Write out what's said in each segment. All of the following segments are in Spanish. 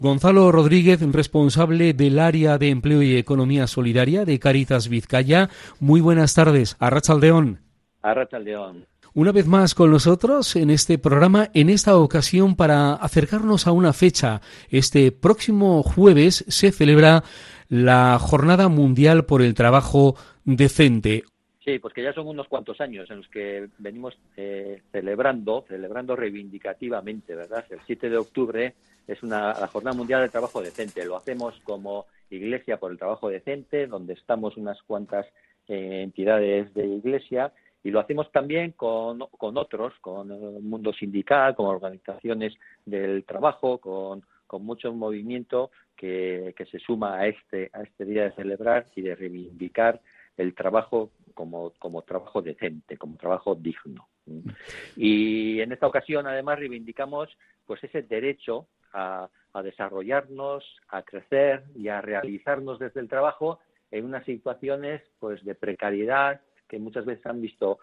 Gonzalo Rodríguez, responsable del área de Empleo y Economía Solidaria de Cáritas Vizcaya. Muy buenas tardes. Arratsaldeon. Arratsaldeon. Una vez más con nosotros en este programa, en esta ocasión para acercarnos a una fecha. Este próximo jueves se celebra la Jornada Mundial por el Trabajo Decente. Sí, pues que ya son unos cuantos años en los que venimos celebrando reivindicativamente, ¿verdad? El 7 de octubre es la Jornada Mundial del Trabajo Decente. Lo hacemos como Iglesia por el Trabajo Decente, donde estamos unas cuantas entidades de Iglesia, y lo hacemos también con otros, con el mundo sindical, con organizaciones del trabajo, con mucho movimiento que se suma a este día de celebrar y de reivindicar el trabajo como trabajo decente, como trabajo digno. Y en esta ocasión, además, reivindicamos pues ese derecho a desarrollarnos, a crecer y a realizarnos desde el trabajo en unas situaciones pues de precariedad que muchas veces han visto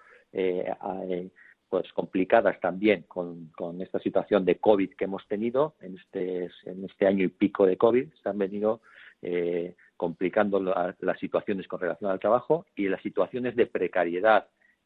pues complicadas también con esta situación de COVID que hemos tenido en este año y pico de COVID. Se han venido complicando las situaciones con relación al trabajo y las situaciones de precariedad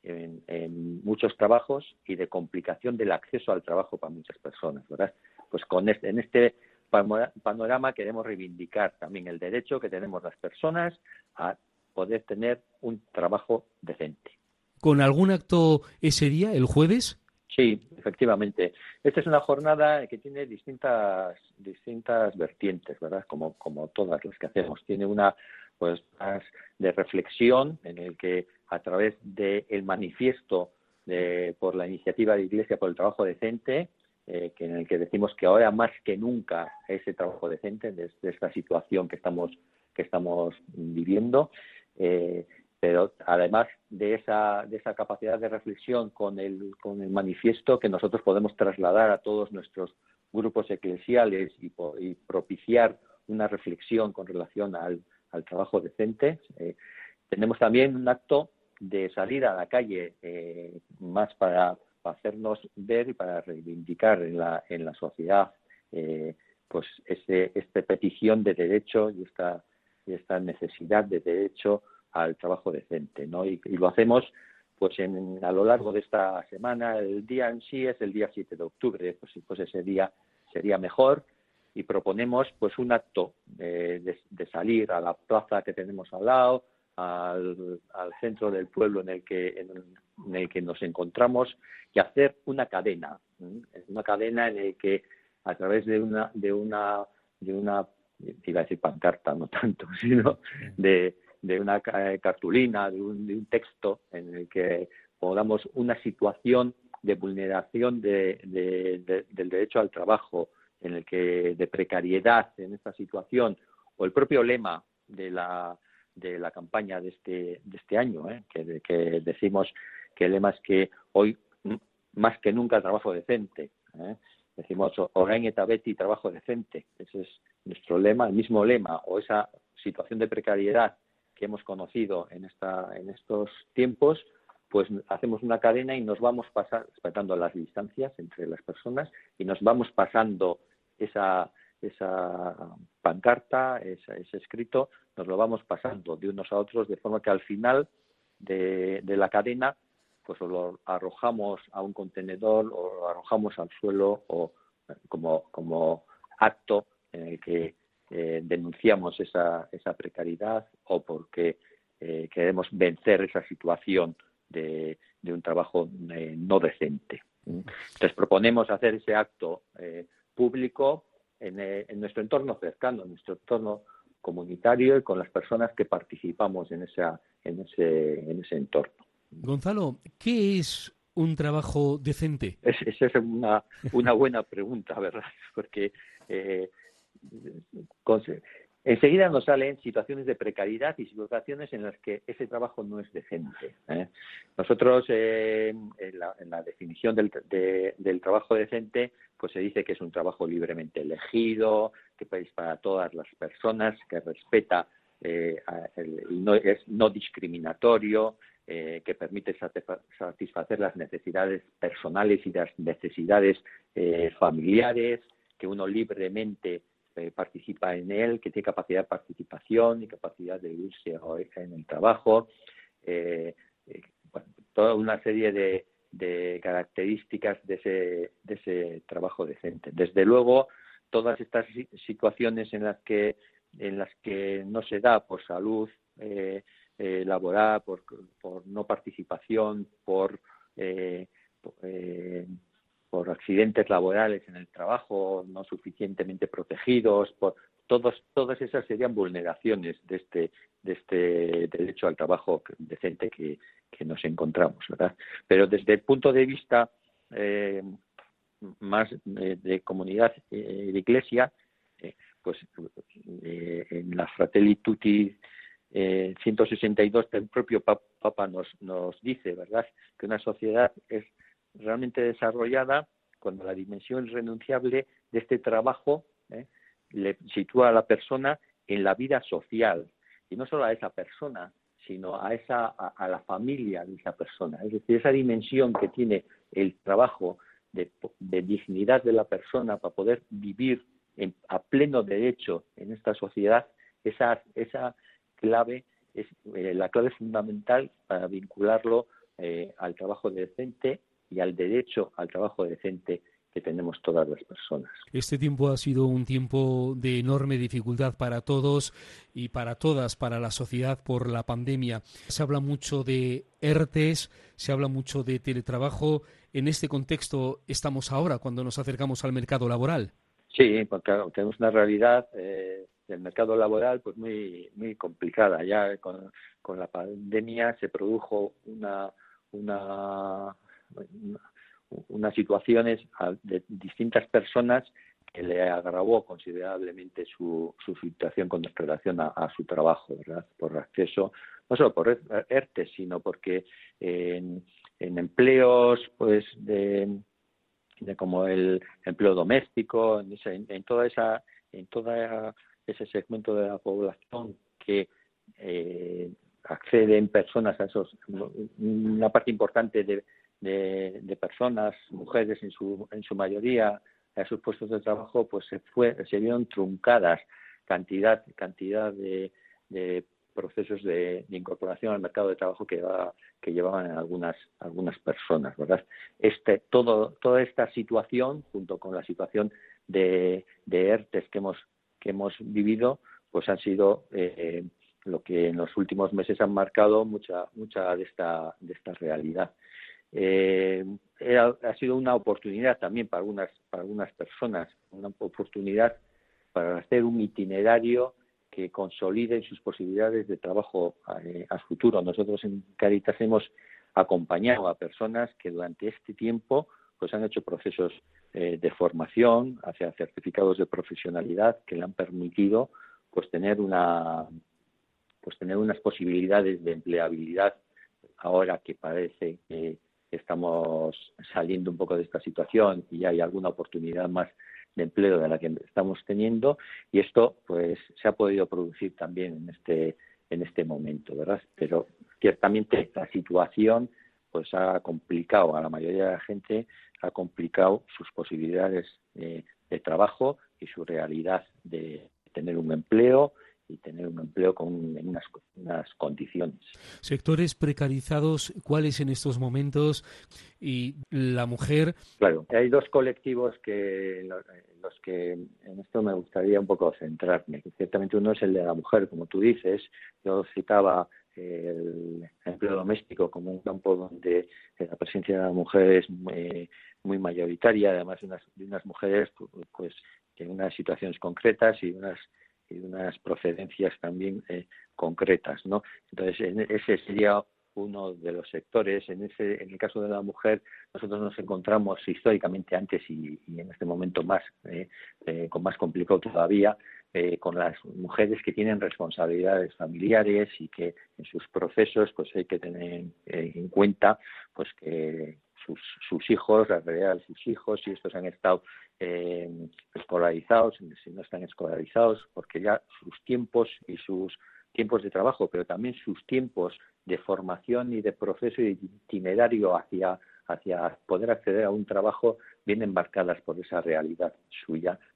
en muchos trabajos y de complicación del acceso al trabajo para muchas personas, ¿verdad? Pues en este panorama queremos reivindicar también el derecho que tenemos las personas a poder tener un trabajo decente. ¿Con algún acto ese día, el jueves? Sí, efectivamente. Esta es una jornada que tiene distintas vertientes, ¿verdad? Como todas las que hacemos. Tiene una pues más de reflexión en el que a través del manifiesto por la iniciativa de Iglesia por el Trabajo Decente, en el que decimos que ahora más que nunca ese trabajo decente desde esta situación que estamos viviendo. Pero además de esa capacidad de reflexión con el manifiesto que nosotros podemos trasladar a todos nuestros grupos eclesiales y propiciar una reflexión con relación al trabajo decente, tenemos también un acto de salir a la calle más para hacernos ver y para reivindicar en la sociedad pues esta petición de derecho y esta necesidad de derecho al trabajo decente, ¿no? Y lo hacemos pues a lo largo de esta semana. El día en sí es el día 7 de octubre, pues si fuese ese día sería mejor, y proponemos pues un acto de salir a la plaza que tenemos al lado, al centro del pueblo en el que nos encontramos, y hacer una cadena en el que a través de una iba a decir pancarta, no tanto, sino de una cartulina, de un texto en el que pongamos una situación de vulneración del derecho al trabajo, en el que de precariedad en esta situación, o el propio lema de la campaña de este año, que decimos que el lema es que hoy más que nunca trabajo decente, decimos orain eta beti trabajo decente. Ese es nuestro lema, el mismo lema, o esa situación de precariedad que hemos conocido en estos tiempos, pues hacemos una cadena y nos vamos respetando las distancias entre las personas, y nos vamos pasando esa pancarta, ese escrito, nos lo vamos pasando de unos a otros, de forma que al final de la cadena pues lo arrojamos a un contenedor o lo arrojamos al suelo, o como acto en el que denunciamos esa precariedad, o porque queremos vencer esa situación de un trabajo no decente. Entonces proponemos hacer ese acto público en nuestro entorno cercano, en nuestro entorno comunitario, y con las personas que participamos en ese entorno. Gonzalo, ¿qué es un trabajo decente? Esa es una buena pregunta, ¿verdad? Porque enseguida nos salen situaciones de precariedad y situaciones en las que ese trabajo no es decente. Nosotros, en la definición del trabajo decente, pues se dice que es un trabajo libremente elegido, que es para todas las personas, que respeta, es no discriminatorio, que permite satisfacer las necesidades personales y las necesidades familiares, que uno libremente participa en él, que tiene capacidad de participación y capacidad de irse en el trabajo, bueno, toda una serie de características de ese trabajo decente. Desde luego, todas estas situaciones en las que no se da por salud laboral, por no participación, por accidentes laborales en el trabajo, no suficientemente protegidos, todas esas serían vulneraciones de este derecho al trabajo decente que nos encontramos, ¿verdad? Pero desde el punto de vista más de comunidad de iglesia, pues en la Fratelli Tutti 162 el propio Papa nos dice, ¿verdad?, que una sociedad es realmente desarrollada cuando la dimensión irrenunciable de este trabajo le sitúa a la persona en la vida social, y no solo a esa persona, sino a la familia de esa persona. Es decir, esa dimensión que tiene el trabajo de dignidad de la persona para poder vivir a pleno derecho en esta sociedad, esa clave es la clave fundamental para vincularlo al trabajo decente y al derecho al trabajo decente que tenemos todas las personas. Este tiempo ha sido un tiempo de enorme dificultad para todos y para todas, para la sociedad, por la pandemia. Se habla mucho de ERTES, se habla mucho de teletrabajo. En este contexto estamos ahora, cuando nos acercamos al mercado laboral. Sí, porque claro, tenemos una realidad del mercado laboral pues muy muy complicada. Ya con la pandemia se produjo unas situaciones de distintas personas que le agravó considerablemente su situación con relación a su trabajo, ¿verdad? Por acceso, no solo por ERTE, sino porque en empleos pues de como el empleo doméstico, en todo ese segmento de la población que acceden personas a esos, una parte importante de personas, mujeres en su mayoría, a sus puestos de trabajo, pues se vieron truncadas cantidad de procesos de incorporación al mercado de trabajo que llevaban algunas personas, ¿verdad? Toda esta situación, junto con la situación de ERTES que hemos vivido, pues han sido lo que en los últimos meses han marcado mucha de esta realidad. Ha sido una oportunidad también para algunas personas, una oportunidad para hacer un itinerario que consolide sus posibilidades de trabajo a futuro. Nosotros en Cáritas hemos acompañado a personas que durante este tiempo pues han hecho procesos de formación hacia certificados de profesionalidad que le han permitido pues tener unas posibilidades de empleabilidad ahora que parece que estamos saliendo un poco de esta situación y hay alguna oportunidad más de empleo de la que estamos teniendo, y esto pues se ha podido producir también en este momento, ¿verdad? Pero ciertamente la situación pues ha complicado a la mayoría de la gente, ha complicado sus posibilidades de trabajo y su realidad de tener un empleo y tener un empleo en unas condiciones. Sectores precarizados, ¿cuáles en estos momentos? Y la mujer. Claro, hay dos colectivos los que en esto me gustaría un poco centrarme. Ciertamente uno es el de la mujer, como tú dices. Yo citaba el empleo doméstico como un campo donde la presencia de la mujer es muy mayoritaria, además de unas mujeres pues en unas situaciones concretas y unas procedencias también concretas, ¿no? Entonces, ese sería uno de los sectores. En el caso de la mujer, nosotros nos encontramos históricamente antes y en este momento más con más complicado todavía, con las mujeres que tienen responsabilidades familiares y que en sus procesos pues hay que tener en cuenta pues que sus hijos, la realidad de sus hijos, si estos han estado escolarizados, si no están escolarizados, porque ya sus tiempos y sus tiempos de trabajo, pero también sus tiempos de formación y de proceso y de itinerario hacia poder acceder a un trabajo vienen marcadas por esa realidad suya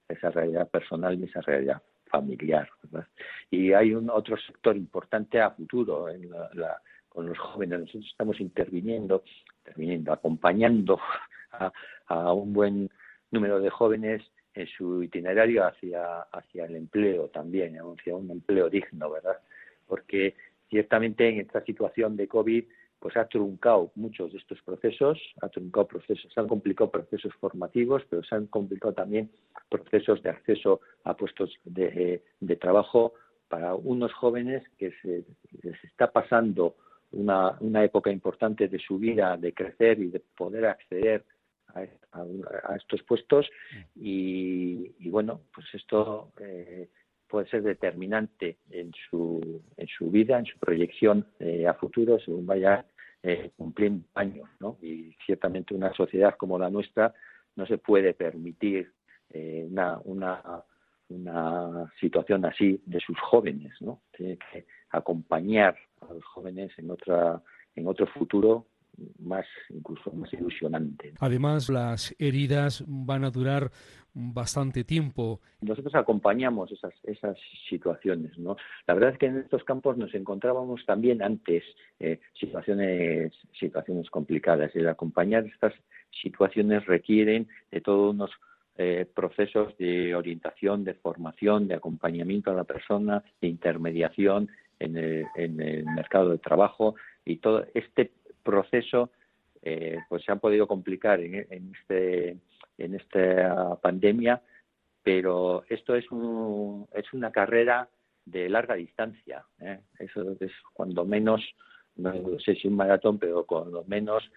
esa realidad personal y esa realidad familiar, ¿verdad? Y hay otro sector importante a futuro con los jóvenes. Nosotros estamos interviniendo, acompañando a un buen número de jóvenes en su itinerario hacia el empleo también, hacia un empleo digno, ¿verdad? Porque ciertamente en esta situación de COVID pues ha truncado muchos de estos procesos, se han complicado procesos formativos, pero se han complicado también procesos de acceso a puestos de trabajo para unos jóvenes que les está pasando una época importante de su vida, de crecer y de poder acceder a estos puestos y bueno, pues esto puede ser determinante en su vida, en su proyección a futuro, según vaya cumpliendo años, ¿no? Y ciertamente una sociedad como la nuestra no se puede permitir una situación así de sus jóvenes, ¿no? Tiene que acompañar a los jóvenes en otro futuro incluso más ilusionante. Además, las heridas van a durar bastante tiempo. Nosotros acompañamos esas situaciones, ¿no? La verdad es que en estos campos nos encontrábamos también antes situaciones complicadas. El acompañar estas situaciones requieren de todos unos procesos de orientación, de formación, de acompañamiento a la persona, de intermediación en el mercado de trabajo, y todo este proceso pues se ha podido complicar en esta pandemia, pero esto es una carrera de larga distancia, ¿eh? Eso es cuando menos, no sé si un maratón, pero cuando menos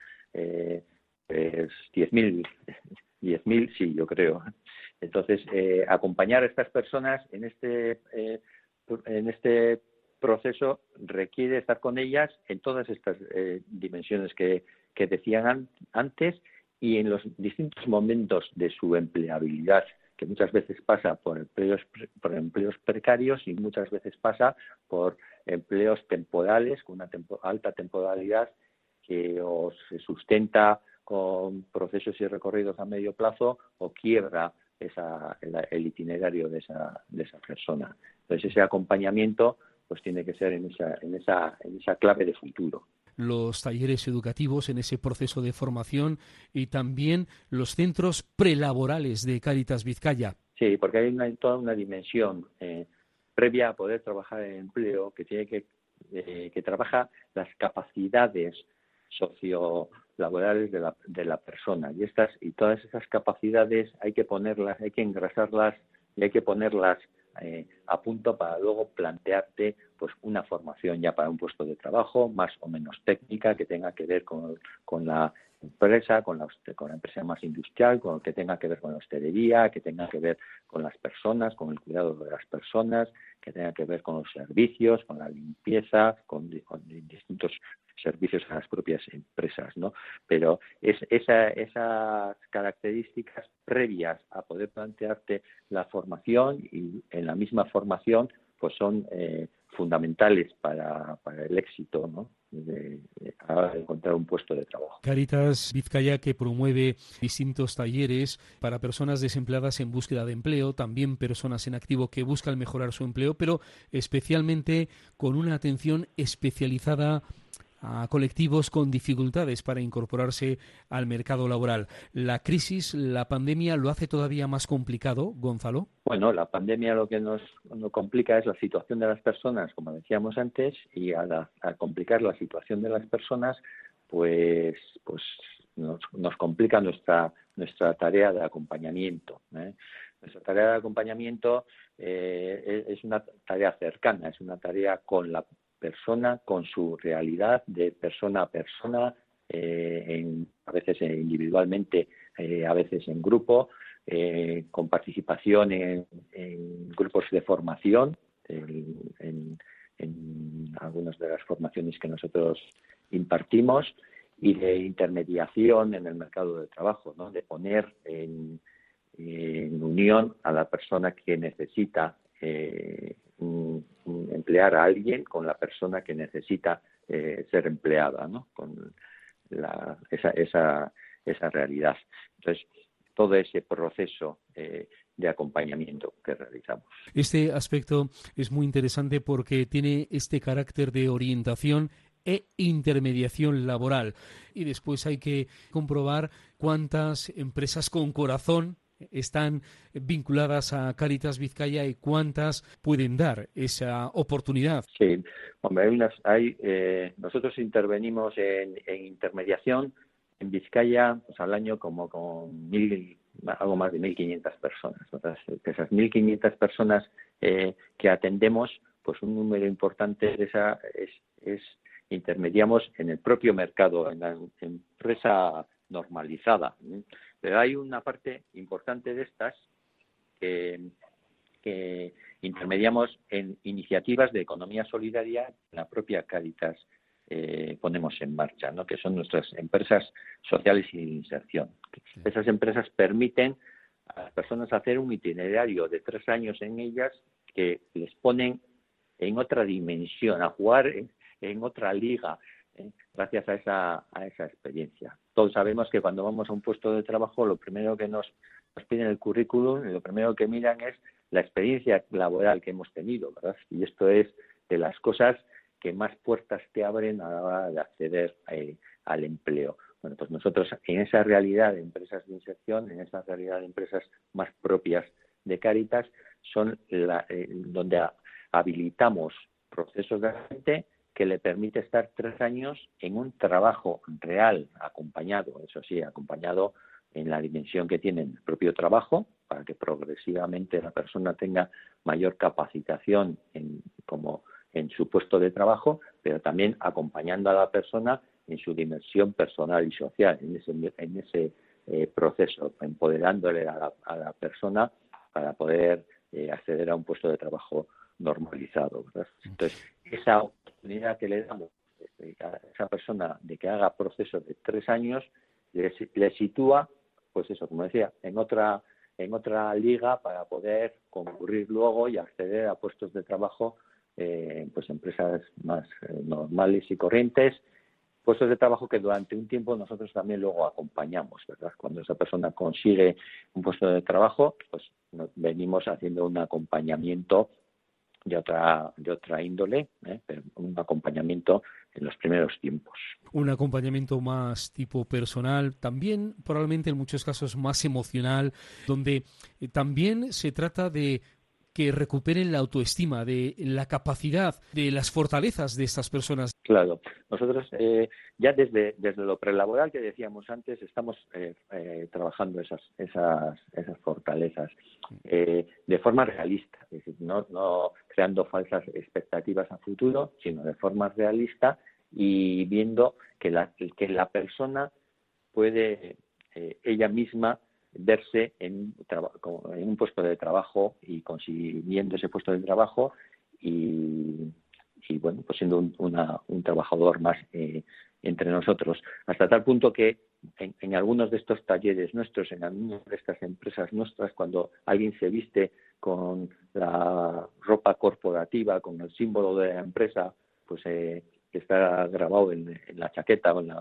10.000 sí, yo creo. Entonces, acompañar a estas personas en este proceso requiere estar con ellas en todas estas dimensiones que decían antes, y en los distintos momentos de su empleabilidad, que muchas veces pasa por empleos precarios y muchas veces pasa por empleos temporales con una alta temporalidad que o se sustenta con procesos y recorridos a medio plazo o quiebra el itinerario de esa persona. Entonces ese acompañamiento pues tiene que ser en esa clave de futuro. Los talleres educativos en ese proceso de formación y también los centros prelaborales de Cáritas Vizcaya. Sí, porque hay toda una dimensión previa a poder trabajar en empleo que tiene que trabaja las capacidades sociolaborales de la persona, y todas esas capacidades hay que ponerlas, hay que engrasarlas y hay que ponerlas a punto para luego plantearte pues una formación ya para un puesto de trabajo más o menos técnica que tenga que ver con la empresa, con la empresa más industrial, con lo que tenga que ver con la hostelería, que tenga que ver con las personas, con el cuidado de las personas, que tenga que ver con los servicios, con la limpieza, con distintos servicios a las propias empresas, ¿no? Pero esas características previas a poder plantearte la formación, y en la misma formación pues son fundamentales para el éxito, ¿no? A la hora de encontrar un puesto de trabajo. Cáritas Vizcaya, que promueve distintos talleres para personas desempleadas en búsqueda de empleo, también personas en activo que buscan mejorar su empleo, pero especialmente con una atención especializada a colectivos con dificultades para incorporarse al mercado laboral. ¿La crisis, la pandemia, lo hace todavía más complicado, Gonzalo? Bueno, la pandemia lo que nos complica es la situación de las personas, como decíamos antes, y al complicar la situación de las personas, pues nos complica nuestra tarea de acompañamiento, ¿eh? Nuestra tarea de acompañamiento es una tarea cercana, es una tarea con la persona, con su realidad de persona a persona, a veces individualmente, a veces en grupo, con participación en grupos de formación, en algunas de las formaciones que nosotros impartimos, y de intermediación en el mercado de trabajo, ¿no? De poner en unión a la persona que necesita emplear a alguien con la persona que necesita ser empleada, ¿no? Con esa realidad. Entonces, todo ese proceso de acompañamiento que realizamos. Este aspecto es muy interesante porque tiene este carácter de orientación e intermediación laboral. Y después hay que comprobar cuántas empresas con corazón están vinculadas a Cáritas Vizcaya y cuántas pueden dar esa oportunidad. Sí, hombre, nosotros intervenimos en intermediación en Vizcaya pues, al año como con algo más de 1.500 personas. Entonces, de esas 1.500 personas que atendemos, pues un número importante de esa es intermediamos en el propio mercado, en la empresa normalizada. Pero hay una parte importante de estas que intermediamos en iniciativas de economía solidaria en la propia Cáritas ponemos en marcha, ¿no? Que son nuestras empresas sociales y de inserción. Sí. Esas empresas permiten a las personas hacer un itinerario de 3 años en ellas que les ponen en otra dimensión, a jugar en otra liga, gracias a esa experiencia. Todos sabemos que cuando vamos a un puesto de trabajo, lo primero que nos piden el currículum y lo primero que miran es la experiencia laboral que hemos tenido, ¿verdad? Y esto es de las cosas que más puertas te abren a la hora de acceder al empleo. Bueno, pues nosotros en esa realidad de empresas de inserción, en esa realidad de empresas más propias de Cáritas, son donde habilitamos procesos de gente que le permite estar 3 años en un trabajo real, acompañado, eso sí, acompañado en la dimensión que tiene el propio trabajo, para que progresivamente la persona tenga mayor capacitación en su puesto de trabajo, pero también acompañando a la persona en su dimensión personal y social, en ese proceso, empoderándole a la persona para poder acceder a un puesto de trabajo normalizado, ¿verdad? Entonces, esa oportunidad que le damos a esa persona de que haga procesos de 3 años le sitúa, pues eso, como decía, en otra liga para poder concurrir luego y acceder a puestos de trabajo pues empresas más normales y corrientes, puestos de trabajo que durante un tiempo nosotros también luego acompañamos, ¿verdad? Cuando esa persona consigue un puesto de trabajo, pues venimos haciendo un acompañamiento de otra índole, pero un acompañamiento en los primeros tiempos. Un acompañamiento más tipo personal, también probablemente en muchos casos más emocional, donde también se trata de que recuperen la autoestima, de la capacidad, de las fortalezas de estas personas. Claro, nosotros ya desde lo prelaboral que decíamos antes estamos trabajando esas fortalezas de forma realista, es decir, no creando falsas expectativas a futuro, sino de forma realista y viendo que la persona puede ella misma verse en un puesto de trabajo y consiguiendo ese puesto de trabajo y bueno, pues siendo un trabajador más entre nosotros, hasta tal punto que en algunos de estos talleres nuestros, en algunas de estas empresas nuestras, cuando alguien se viste con la ropa corporativa, con el símbolo de la empresa, pues que está grabado en la chaqueta o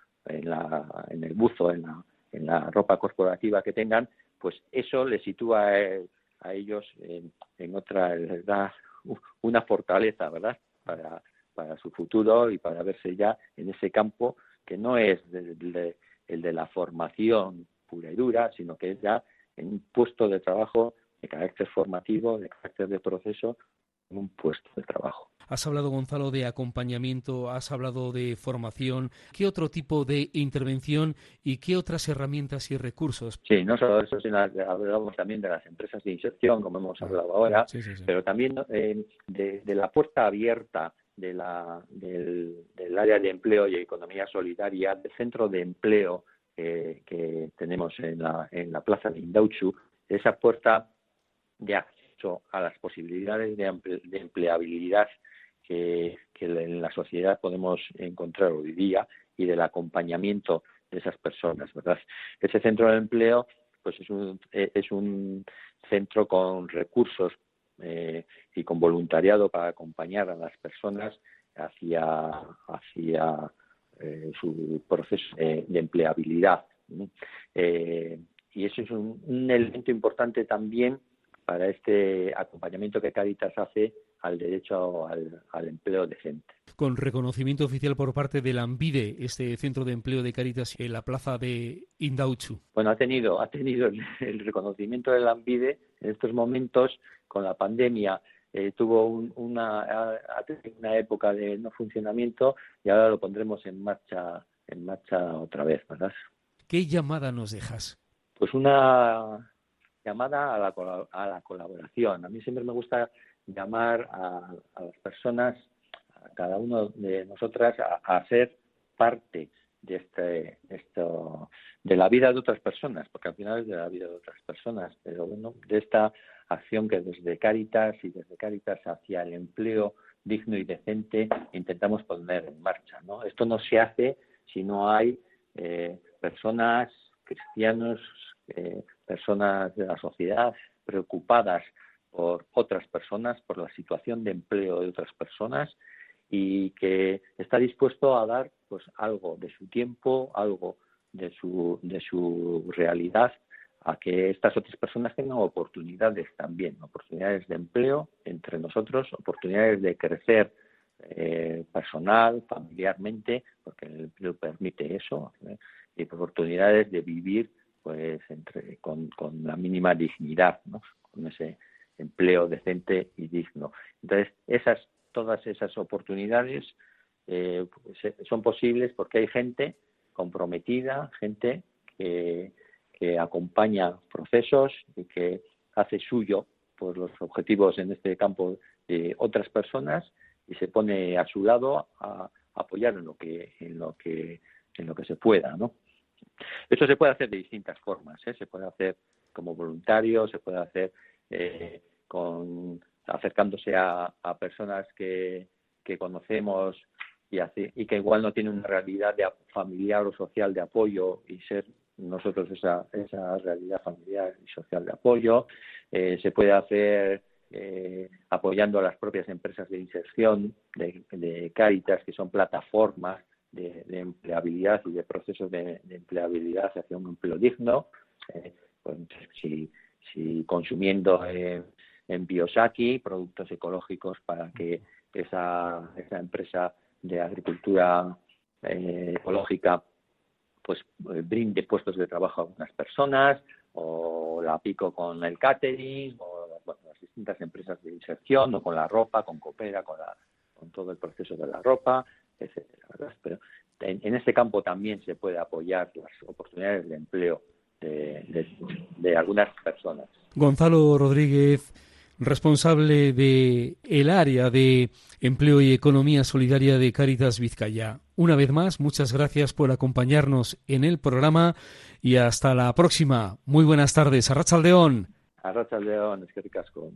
en el buzo, en la ropa corporativa que tengan, pues eso les sitúa a ellos en otra, les da una fortaleza, ¿verdad?, para su futuro y para verse ya en ese campo que no es el de la formación pura y dura, sino que es ya en un puesto de trabajo de carácter formativo, de carácter de proceso, en un puesto de trabajo. Has hablado, Gonzalo, de acompañamiento, has hablado de formación. ¿Qué otro tipo de intervención y qué otras herramientas y recursos? Sí, no solo eso, sino hablamos también de las empresas de inserción, como hemos hablado ahora, sí. Pero también de la puerta abierta del área de empleo y economía solidaria, del centro de empleo que tenemos en la plaza de Indautxu, esa puerta de acceso a las posibilidades de empleabilidad que en la sociedad podemos encontrar hoy día y del acompañamiento de esas personas, ¿verdad? Ese centro de empleo pues es un centro con recursos y con voluntariado para acompañar a las personas hacia su proceso de empleabilidad. eso es un elemento importante también para este acompañamiento que Cáritas hace al derecho al empleo decente. Con reconocimiento oficial por parte de Lanbide, este centro de empleo de Cáritas en la plaza de Indautxu. Bueno, ha tenido el reconocimiento de Lanbide en estos momentos con la pandemia. Tuvo una época de no funcionamiento y ahora lo pondremos en marcha otra vez, ¿verdad? ¿Qué llamada nos dejas? Pues una llamada a la colaboración. A mí siempre me gusta llamar a las personas, a cada uno de nosotras, a ser parte de la vida de otras personas, porque al final es de la vida de otras personas, pero bueno, de esta acción que desde Cáritas y desde Cáritas hacia el empleo digno y decente intentamos poner en marcha, ¿no? Esto no se hace si no hay personas, cristianos, personas de la sociedad preocupadas por otras personas, por la situación de empleo de otras personas, y que está dispuesto a dar pues algo de su tiempo, algo de su realidad, a que estas otras personas tengan oportunidades también, oportunidades de empleo entre nosotros, oportunidades de crecer personal, familiarmente, porque el empleo permite eso, y oportunidades de vivir pues con la mínima dignidad, ¿no? Con ese empleo decente y digno. Entonces, todas esas oportunidades son posibles porque hay gente comprometida, gente que acompaña procesos y que hace suyo pues los objetivos en este campo de otras personas y se pone a su lado a apoyar en lo que se pueda, ¿no? Esto se puede hacer de distintas formas, ¿eh? Se puede hacer como voluntario, se puede hacer acercándose a personas que conocemos y que igual no tienen una realidad familiar o social de apoyo y ser nosotros esa realidad familiar y social de apoyo. Se puede hacer apoyando a las propias empresas de inserción de Cáritas, que son plataformas de empleabilidad y de procesos de empleabilidad hacia un empleo digno. Pues, si consumiendo en Biosaki productos ecológicos para que esa empresa de agricultura ecológica pues brinde puestos de trabajo a algunas personas, o la Pico con el catering, o bueno, las distintas empresas de inserción, o con la ropa, con Coopera, con todo el proceso de la ropa, etcétera, ¿verdad? Pero en este campo también se puede apoyar las oportunidades de empleo de algunas personas. Gonzalo Rodríguez, responsable de el área de Empleo y Economía Solidaria de Cáritas Vizcaya. Una vez más, muchas gracias por acompañarnos en el programa y hasta la próxima. Muy buenas tardes. Arratsaldeon. Arratsaldeon, eskerrik asko.